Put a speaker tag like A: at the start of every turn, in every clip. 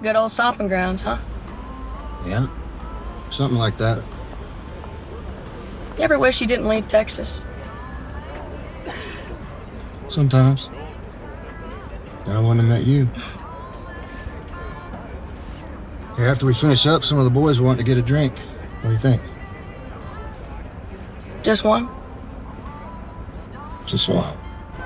A: Good old stomping grounds, huh?
B: Yeah, something like that.
A: You ever wish you didn't leave Texas?
B: Sometimes. Then I wouldn't have met you. Hey, after we finish up, some of the boys want to get a drink. What do you think?
A: Just one?
B: Just one.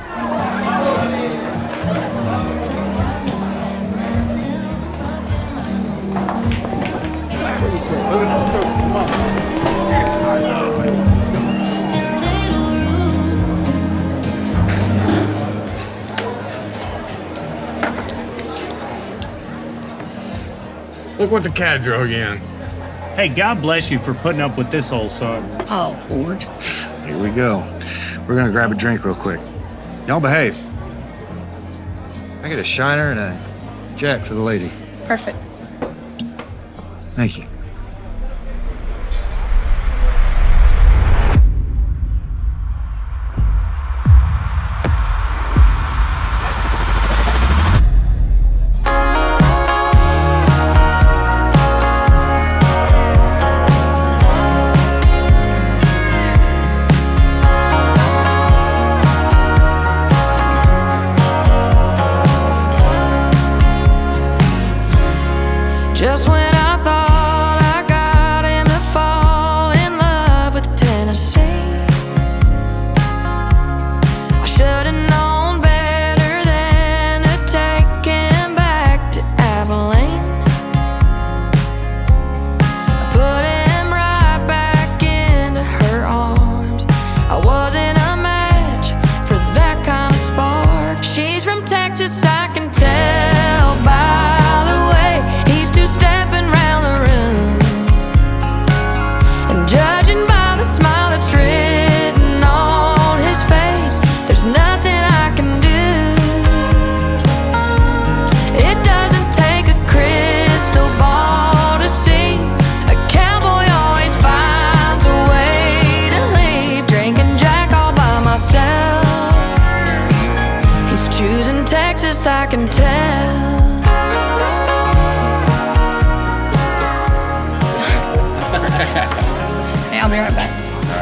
C: Look what the cat drug in.
D: Hey, God bless you for putting up with this old son.
A: Oh, Lord.
C: Here we go. We're gonna grab a drink real quick. Y'all behave. I get a Shiner and a Jack for the lady.
A: Perfect.
C: Thank you.
E: Just when I thought I got him to fall in love with Tennessee, I should've known better than to take him back to Abilene. I put him right back into her arms. I wasn't a match for that kind of spark. She's from Texas, I can tell by the way he's stepping round the room, and judging by the smile that's written on his face, there's nothing I can do. It doesn't take a crystal ball to see a cowboy always finds a way to leave. Drinking Jack all by myself, he's choosing Texas, I can tell.
A: Hey, I'll be right back.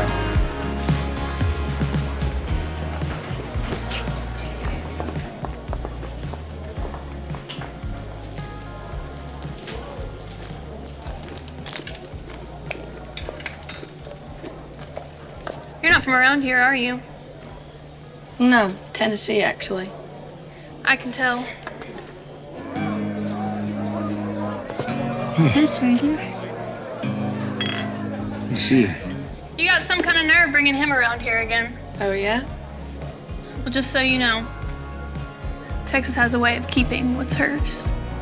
F: You're not from around here, are you?
A: No, Tennessee, actually.
F: I can tell.
G: Hey, sweetie.
B: You see you.
F: You got some kind of nerve bringing him around here again.
A: Oh, yeah?
F: Well, just so you know, Texas has a way of keeping what's hers.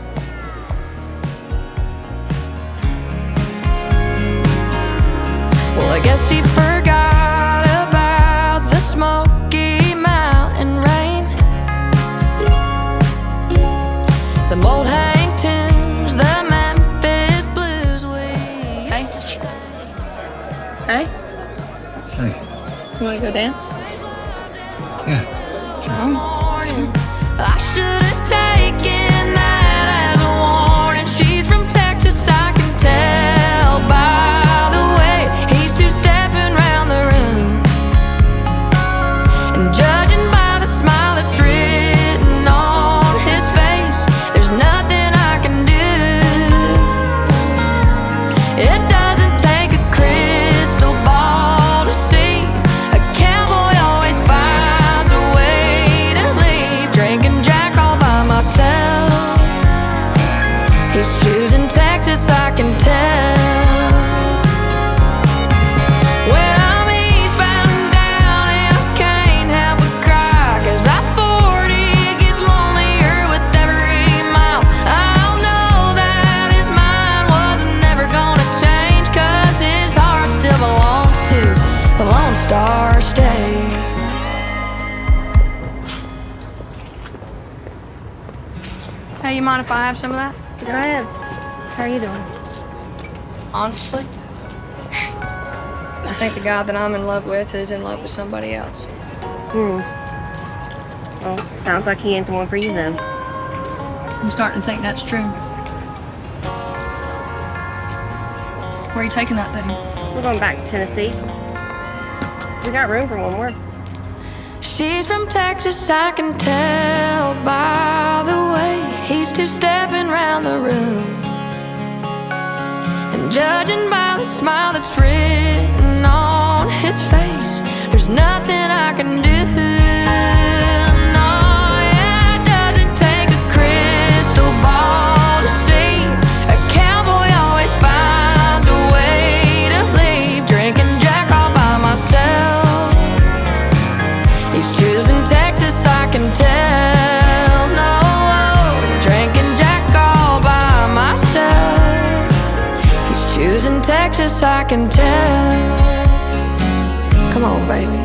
E: Well, I guess he forgot about the Smoky Mountain rain, the old Hank tunes, the Memphis blues.
A: Hey. Hey?
B: Hey.
A: You wanna go dance?
B: Yeah.
E: I should have taken that as a warning. She's from Texas, I can tell by the way he's two-stepping round the room, and judging by the smile that's written on his face, there's nothing I can do. It doesn't take a crystal ball to see a cowboy always finds a way to leave. Drinking Jack all by myself, he's choosing Texas, I can tell. When I'm eastbound and down and I can't help but cry, 'cause I-40 gets lonelier with every mile. I'll know that his mind wasn't never gonna change, 'cause his heart still belongs to the Lone Star State.
A: Hey, you mind if I have some of that?
G: Go ahead. How are you doing?
A: Honestly, I think the guy that I'm in love with is in love with somebody else.
G: Well, sounds like he ain't the one for you then.
A: I'm starting to think that's true. Where are you taking that thing?
G: We're going back to Tennessee. We got room for one more.
E: She's from Texas, I can tell by the way he's two-stepping round the room. And judging by the smile that's written on his face, there's nothing I can do. No, yeah, it doesn't take a crystal ball to see. A cowboy always finds a way to leave. Drinking Jack all by myself. He's choosing Texas, I can tell. No, drinking Jack all by myself. He's choosing Texas, I can tell. Come on, baby.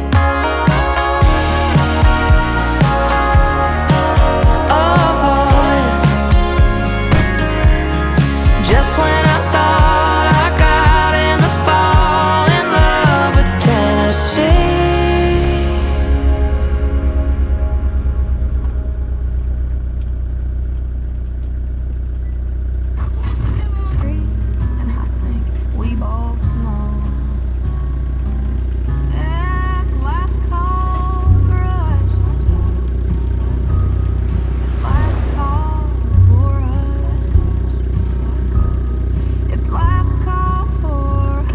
E: Oh, yeah. Just when I thought I got him to fall in love with Tennessee. And I think we both know it's last call for us. It's last call for us. It's last call for us.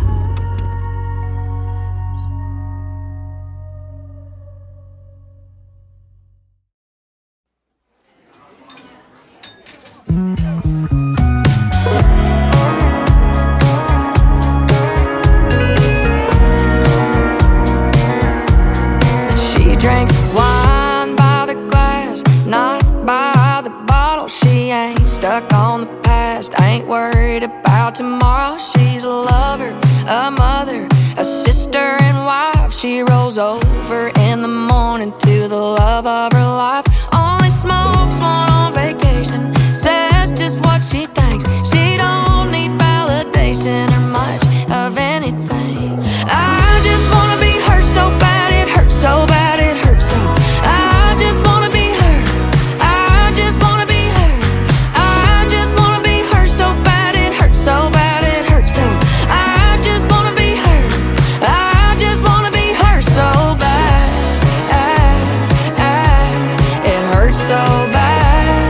E: She drinks wine by the glass, not by the bottle. She ain't stuck on the past, ain't worried about tomorrow. She's a lover, a mother, a sister and wife. She rolls over in the morning to the love of her life. Only smokes one on vacation, says just what she thinks. She don't need validation or much of anything. I just wanna be her so bad, it hurts so bad, it hurts so. I just wanna be her. I just wanna be her. I just wanna be her so bad, it hurts so bad, it hurts so. I just wanna be her. I just wanna be her so bad. It hurts so bad.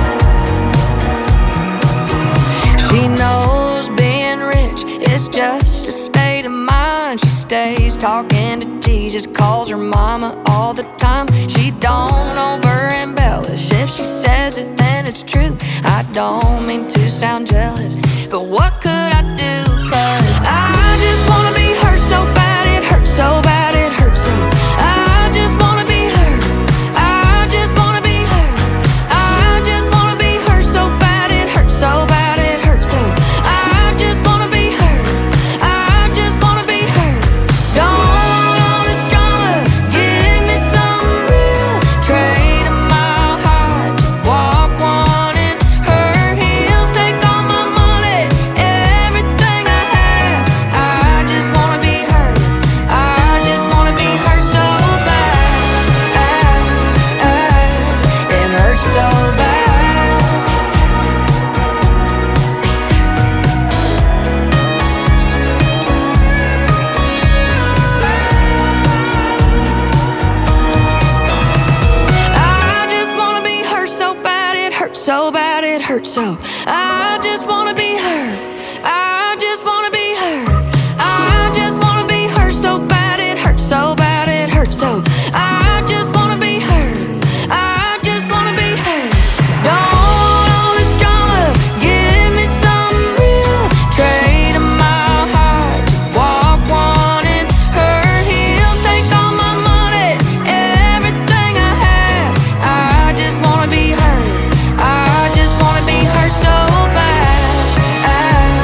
E: She knows being rich is just a state of mind. She stays talking to Jesus, calls her mama all the time. She don't over embellish. If she says it, then it's true. I don't mean to sound jealous, but what could I do? 'Cause I just wanna be her so bad, it hurts so bad, it hurts so. I just wanna be her. I just wanna be her. I just wanna be her so bad, it hurts so bad, it hurts so. I just wanna be her. I just wanna be her. Don't want all this drama, give me some real. Trade a mile high to walk one in her heels. Take all my money, everything I have. I just wanna be her. I just wanna be her so bad. It hurts so bad. I just wanna be her so bad, it hurts so bad, it hurts so. I just wanna be her. I just wanna be her. I just wanna be her so bad, it hurts so bad, it hurts so. I just wanna be her. I just wanna be her. Don't want all this drama, give me some real. Trade a mile high to walk one in her heels. Take all my money, everything I have. I just wanna be her. I just wanna be her so bad.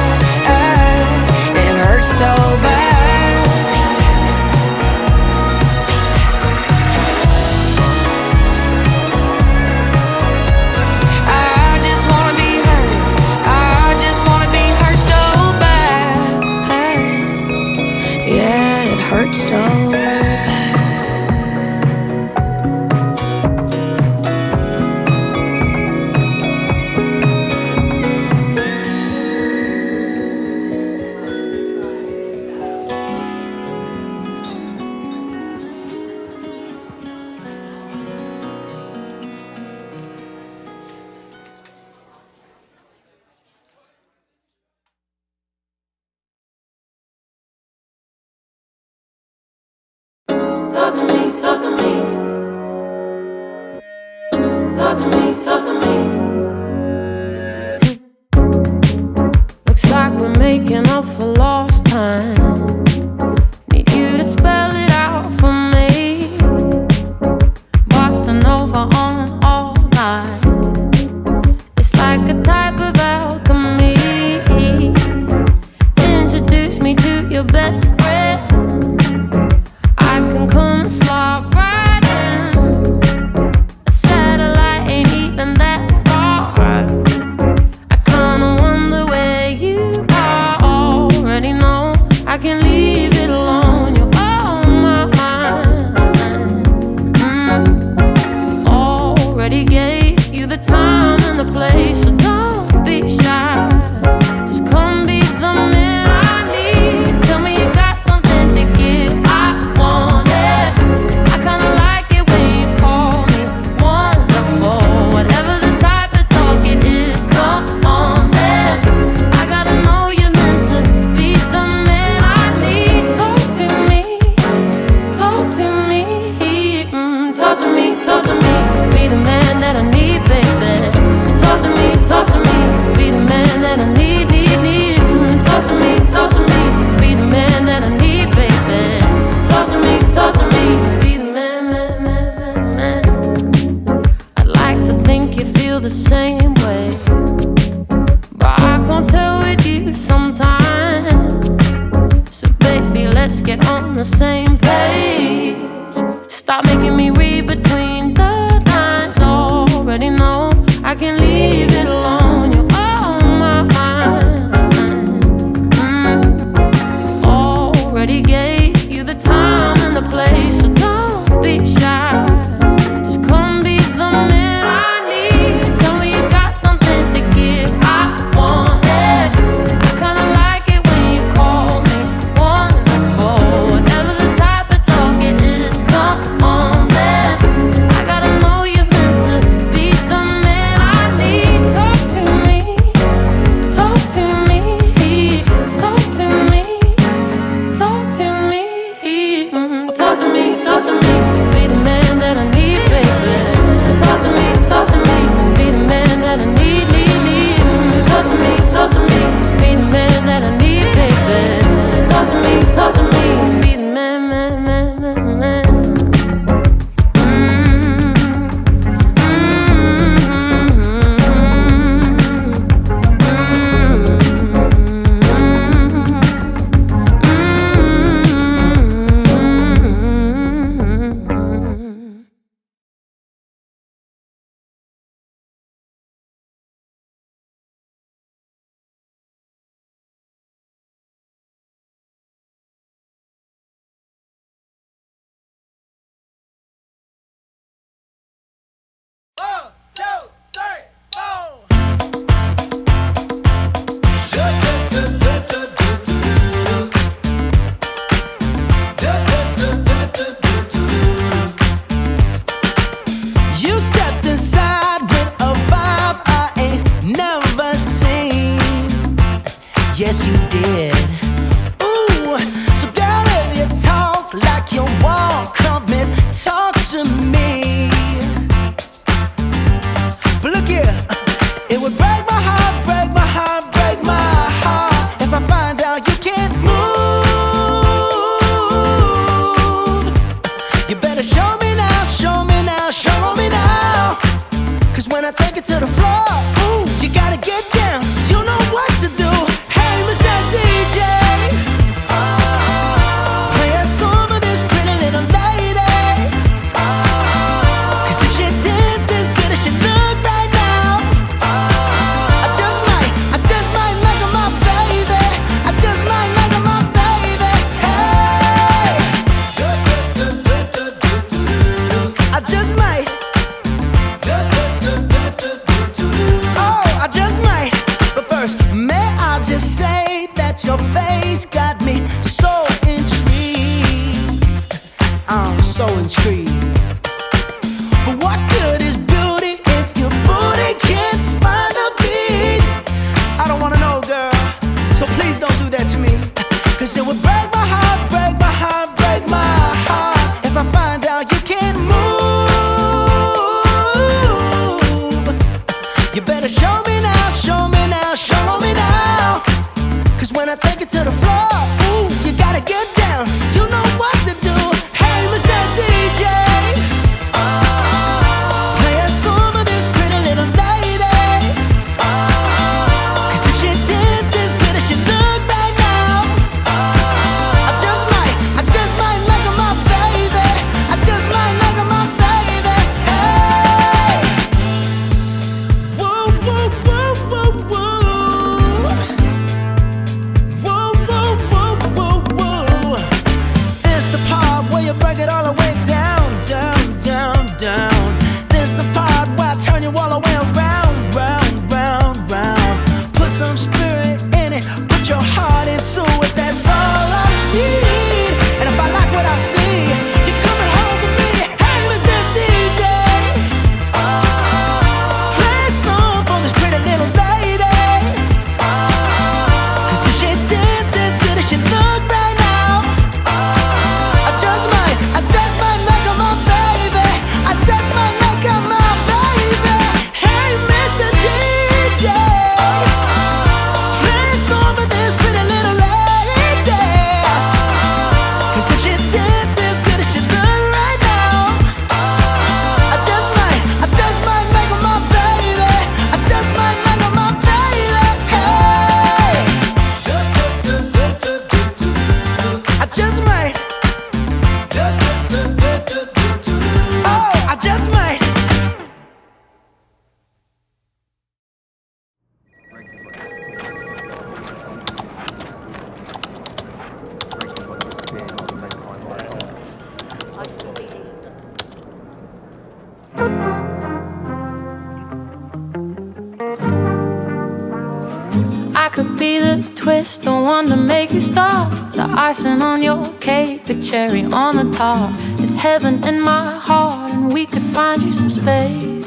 E: talk to me, talk to me. Looks like we're making up for lost time. Need you to spell it out for me. Bossa Nova on all night. It's like a type of alchemy. Introduce me to your best friend. I can come and slide right in. A satellite ain't even I could be the twist, the one to make you stop, the icing on your cake, the cherry on the top. It's heaven in my heart, and we could find you some space.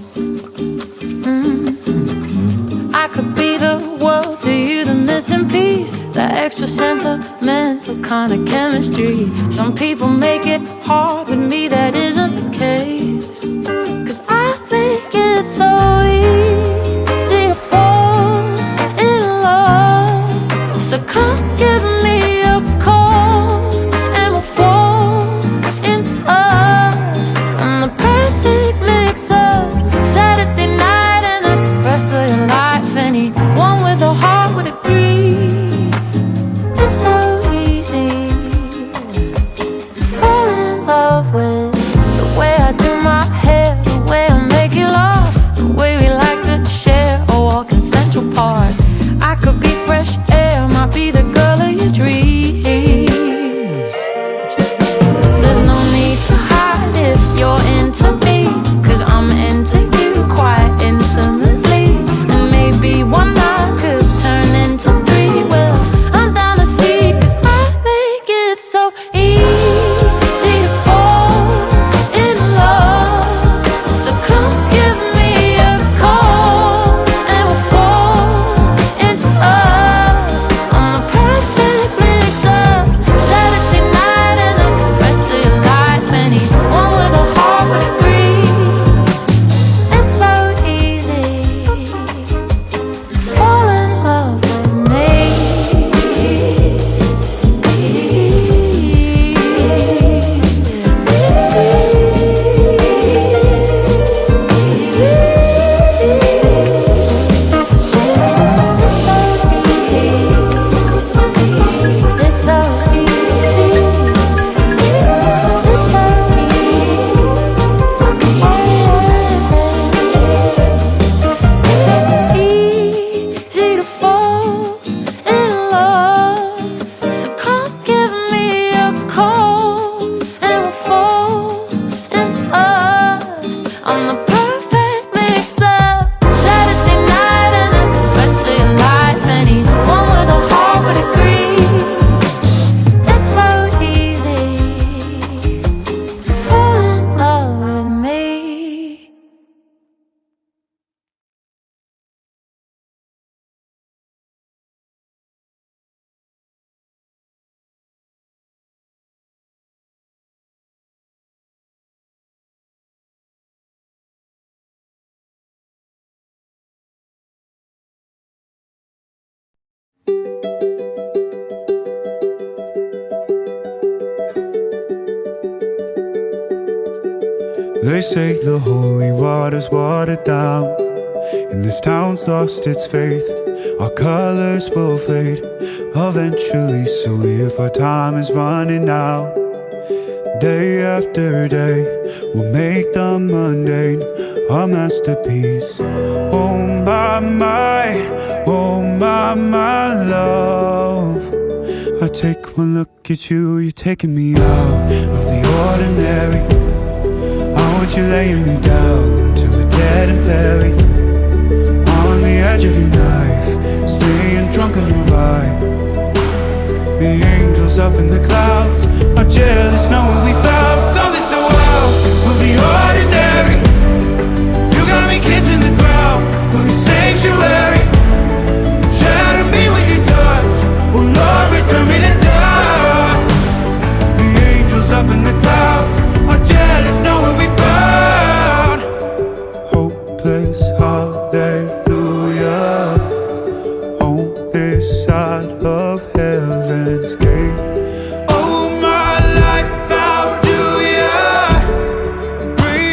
E: I could be the world to you, the missing piece, the extra sentimental kind of chemistry. Some people make it hard, with me that isn't the case. 'Cause I make it so easy to fall in love. So come give me a call, and we'll fall into us. I'm the perfect mix-up, Saturday night and the rest of your life. Anyone with a heart would agree. It's so easy to fall in love with the way I do my hair, the way I make you laugh, the way we like to share a walk in Central Park. I could be fresh air, might be the girl of your dreams. There's no need to hide if you're into me, 'cause I'm into you quite intimately. And maybe one night could turn into three. Well, I'm down to see, 'cause I make it so easy to fall in love. So come give me a call, and we'll fall into us. I'm the perfect mix-up, Saturday night and the rest of your life. Anyone with a heart would agree. It's so easy to fall in love with me. It's so easy. It's so easy to fall in love. So come give me a call, and we'll fall into us. I'm the perfect mix-up, Saturday night and the rest of your life. Anyone with a heart would agree. It's so easy to fall in love with me.
H: They say the holy water's watered down, and this town's lost its faith. Our colors will fade eventually, so if our time is running out, day after day, we'll make the mundane our masterpiece. Oh my love, I take one look at you, you're taking me out of the ordinary. I want you laying me down till we're dead and buried, on the edge of your knife, staying drunk on your ride. The angels up in the clouds are jealous knowing we found something so wild of the ordinary. You got me kissing the ground of your sanctuary. Shatter me with your touch, oh Lord, return me to dust. The angels up in the clouds are jealous knowing we found hopeless hallelujah on this side of heaven's gate. Oh my life, how do ya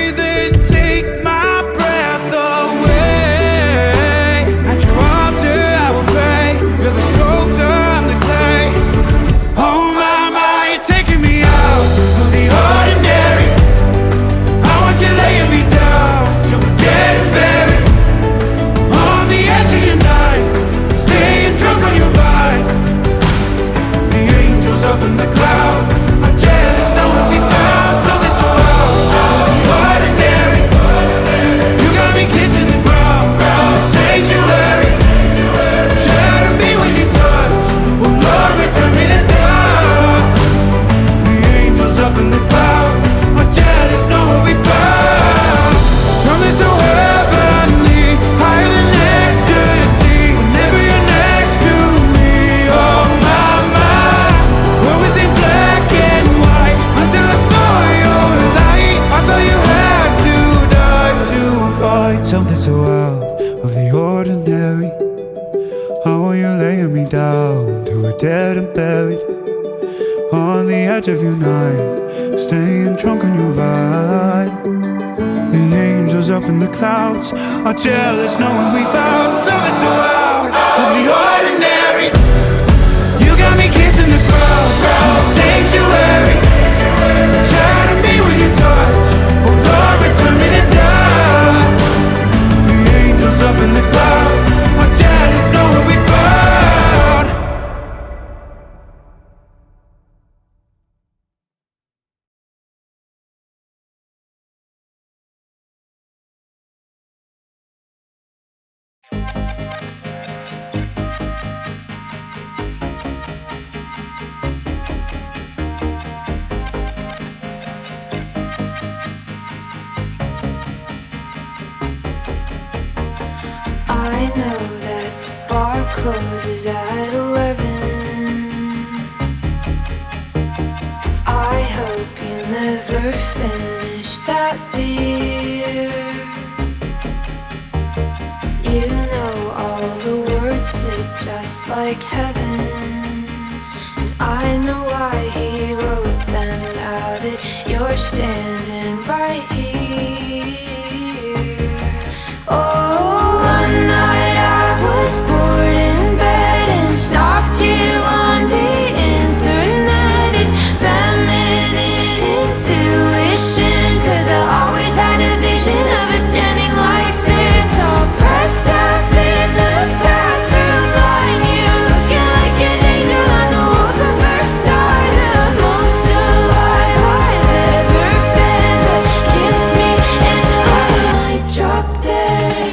H: you're dead and buried on the edge of your night, staying drunk on your ride. The angels up in the clouds are jealous knowing we found something so out of the ordinary. You got me kissing the ground, sanctuary. Shatter me with your touch, oh Lord, return me to dust. The angels up in the clouds are jealous knowing we found.
E: I know that the bar closes at 11. I hope you never finish that beer. You know all the words to Just Like Heaven, and I know why he wrote them now that you're standing right here. Oh, one night I was bored in bed and stalked you on the internet. It's feminine intuition, 'cause I always had a vision of us standing like this, all pressed up in the bathroom line. You looking like an angel on the walls of Versailles, the most alive I've ever been. But kiss me and I might drop dead.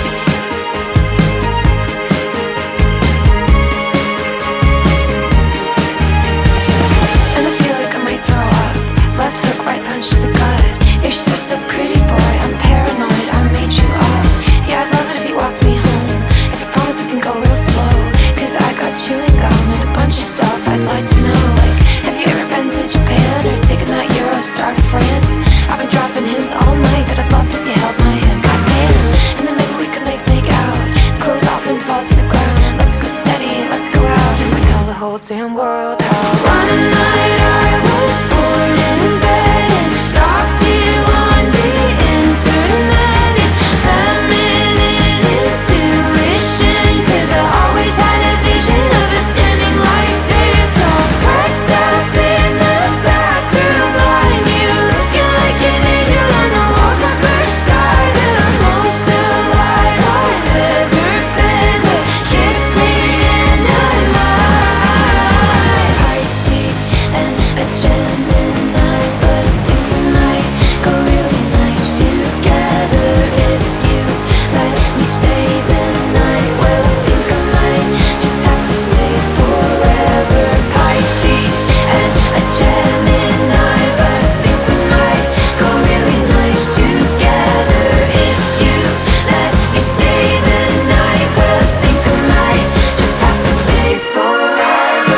E: And I feel like I might throw up. Left hook, right punch to the gut. You're so pretty, boy. I'm paranoid. I made you up. Yeah, I'd love it if you walked me home. If you promise we can go real slow, 'cause I got chewing gum and a bunch of stuff I'd like to know. Like, have you ever been to Japan or taken that Eurostar to France? I've been dropping hints all night that I'd love it if you held my hand. Goddamn. And then maybe we could make out. Clothes off and fall to the ground. Let's go steady, let's go out and tell the whole damn world how one night I was bored in bed and stalked you on the internet. It's feminine intuition, 'cause I always had a vision of us standing like this, all pressed up in the bathroom line. You looking like an angel on the walls of Versailles, the most alive I've ever been. But kiss me and I might. Pisces and a Gemini, but I think we might go really nice together if you let me stay the night. Well, I think I might just have to stay forever. Pisces and a Gemini, but I think we might go really nice together if you let me stay the night. Well, I think I might just have to stay forever.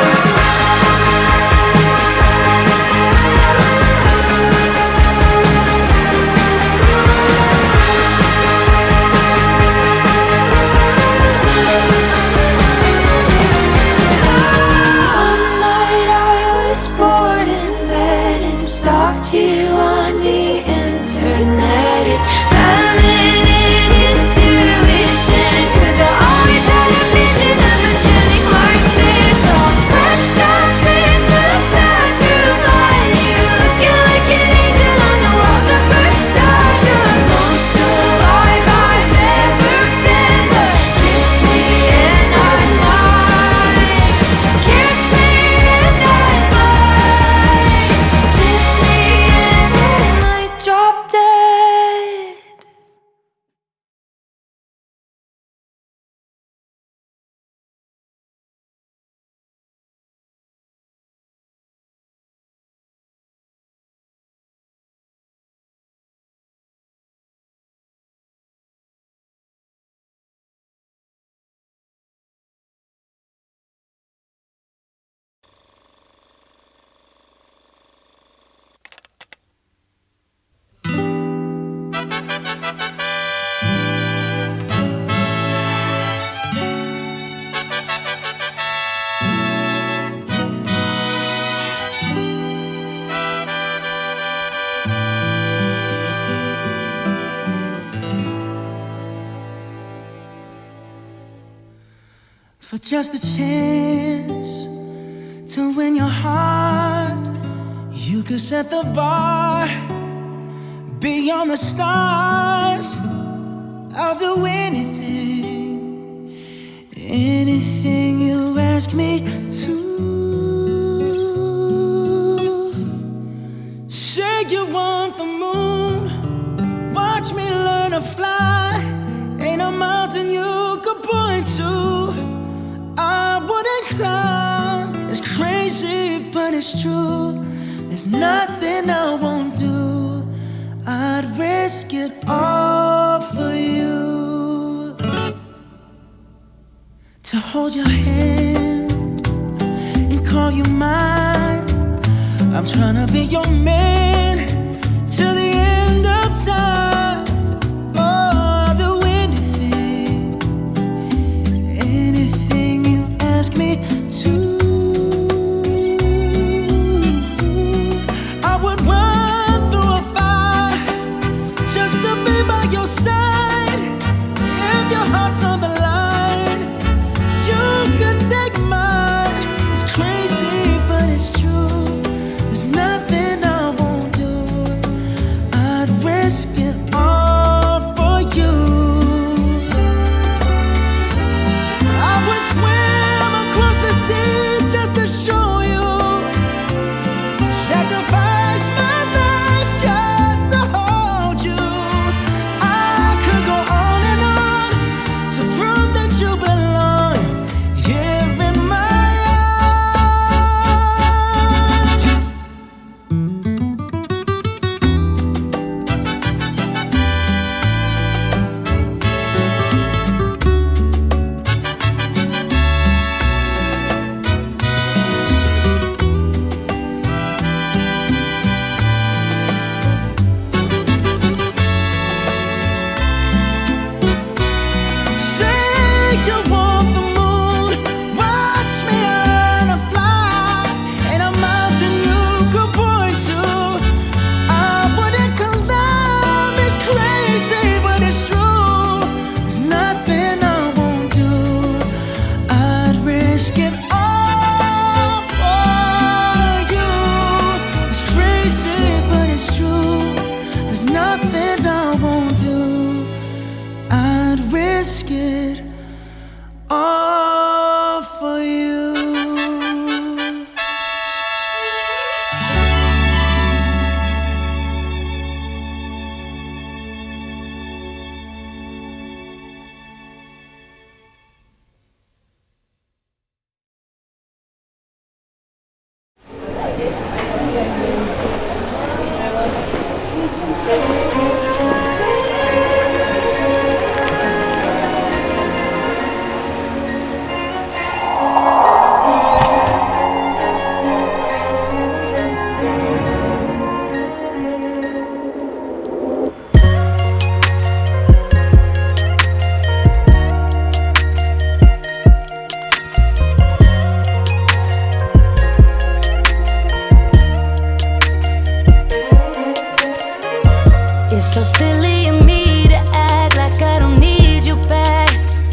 E: One night I was bored in bed and stalked you on the internet. It's feminine intuition, 'cause I always had a vision of us standing like this, all pressed up in the bathroom line. You looking like an angel on the walls of Versailles, the most alive I've ever been. But kiss me and I might. Kiss me and I might. Kiss me and I might drop dead.
H: for just a chance to win your heart. You could set the bar beyond the stars. I'll do anything, anything you ask me to. Say you want the moon, watch me learn to fly. Ain't a mountain you could point to I wouldn't climb. It's crazy, but it's true. There's nothing I won't do. I'd risk it all for you. To hold your hand and call you mine. I'm tryna be your man till the end of time. Oh, I'll do anything, anything you ask me to. I would run through a fire just to be by your side. If your heart's on the line, you could take mine. It's crazy, but it's true. There's nothing I won't do. I'd risk it all for you. I would swim across the sea just to show you. Sacrifice my life just to hold you. I could go on and on to prove that you belong here in my arms. Say you want the moon, watch me learn to fly. Ain't a mountain you could point to I wouldn't climb. It's crazy, but it's true. There's nothing I won't do. I'd risk it all for you. It's crazy, but it's true. There's nothing I won't do. I'd risk it all for you.
E: It's so silly of me to act like I don't need you back.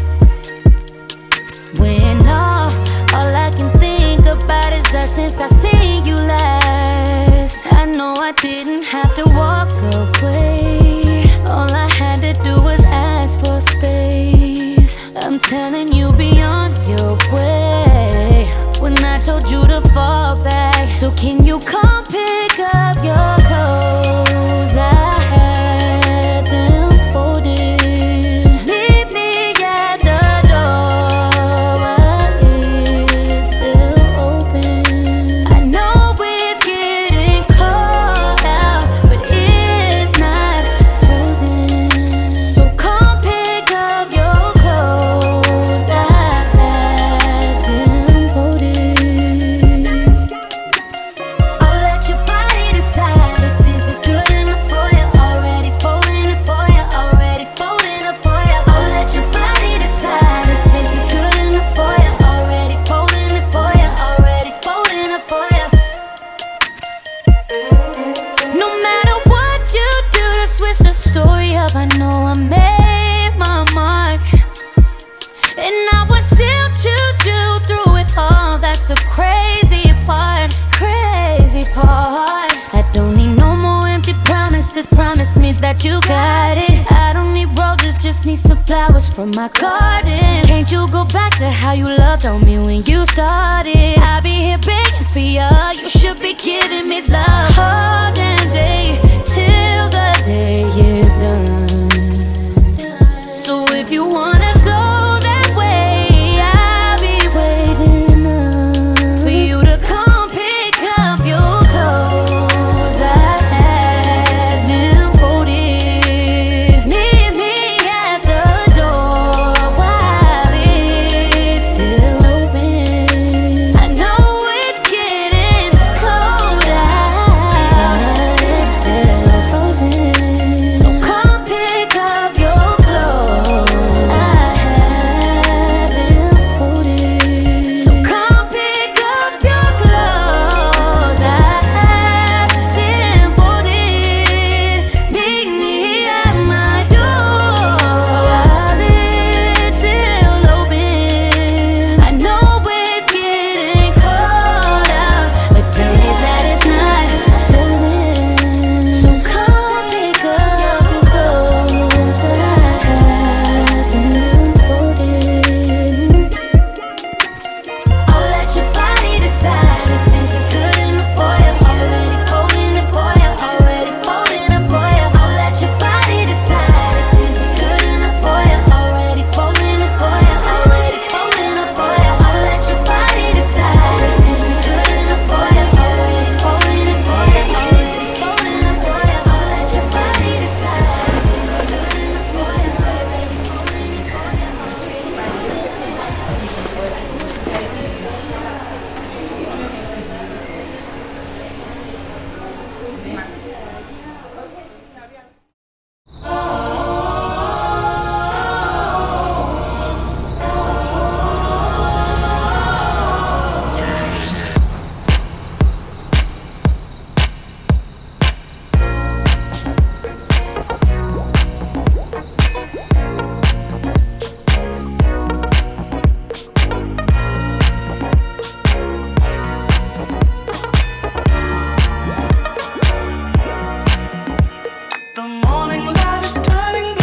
E: When all I can think about is us since I seen you last. I know I didn't have to walk away. All I had to do was ask for space. I'm telling you, be on your way. When I told you to fall back, so can you come pick up your clothes? I had them folded. Leave me at the door while it's still open. I know it's getting cold out, but it's not just need some flowers from my garden. Can't you go back to how you loved on me when you started? I'll be here begging for you. You should be giving me love all damn day till the day is done. So if you wanna go that way, I'll be waiting up for you to come pick up your clothes. I had them folded. Meet me at the door while it's still open. I know it's getting cold out, it's still frozen. So come pick up your clothes. I have them folded. So come pick up your clothes. I have them folded. Meet me at my door while it's still open. I know it's getting cold out, but tell me that it's not frozen. So come pick up your clothes. I have them folded. I'll let your body decide if this is good enough for you. Already folding it for you. Already folding it for you. I'll let your body decide if this is good enough for you. Already folding it for you. Already folding it for you. I'll let your body decide if this is good enough for you. Already folding it for you. Already folding it for you. I'll let your body decide if this is good enough for you. Already folding it for you.
I: The morning light is turning